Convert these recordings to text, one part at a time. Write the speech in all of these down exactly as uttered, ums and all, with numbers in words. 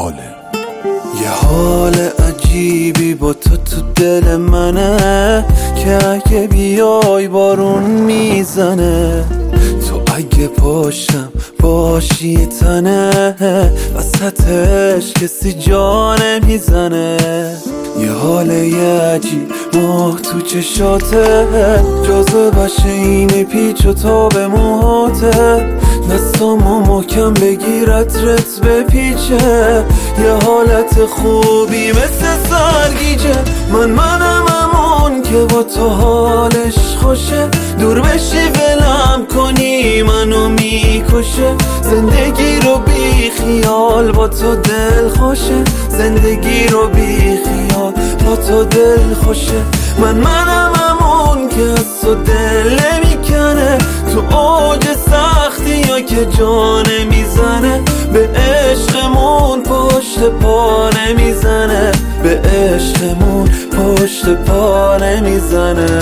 حاله. یه حال عجیبی با تو تو دل منه که اگه بیای بارون میزنه. تو اگه پاشم باشی تنه وسطش کسی جا نمیزنه. یه حال یه عجیب ماه تو چشاته جاذبش اینه پیچ و تاب موهاته. دستامو محکم بگیرت رت بپیچه. یه حالت خوبی مثل سرگیجه. من منم همون که با تو حالش خوشه. دور بشی ولم کنی منو میکشه. زندگی رو بی خیال با تو دل خوشه. زندگی رو بی خیال با تو دل خوشه. من منم همون که از تو دل نمیکنه. تو اوج سختی یا که جا نمیزنه. به عشقمون پشت پا نمیزنه. به عشقمون پشت پا نمیزنه.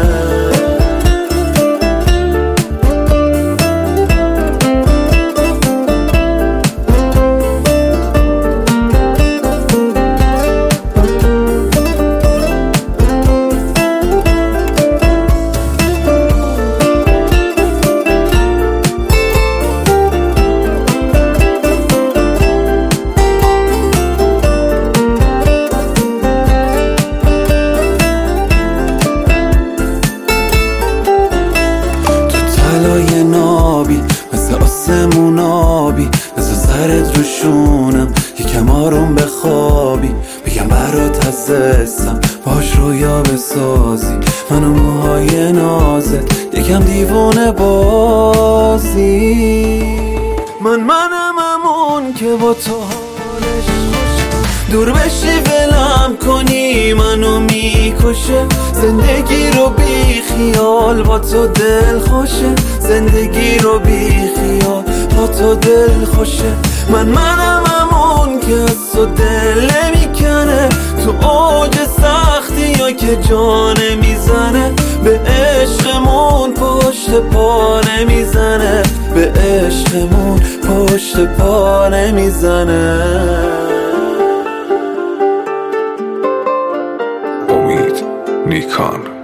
طلای نابی مثل آسمون آبی مثل سرت روشونم یکم آروم بخوابی. بگم برات عزیزم باش رویا بسازی. من و موهای نازت یکم دیوونه بازی. من منم همون که با تو حالش خوشه. دور بشی ولم کنی منو میکشه. زندگی رو بی خیال با تو دل خوشه. زندگی رو بی خیال با تو دل خوشه. من منم همون که از تو دل نمیکنه. تو اوج سختی یا که جا نمیزنه. به عشقمون پشت پا نمیزنه. به عشقمون پشت پا نمیزنه. امید نیکان.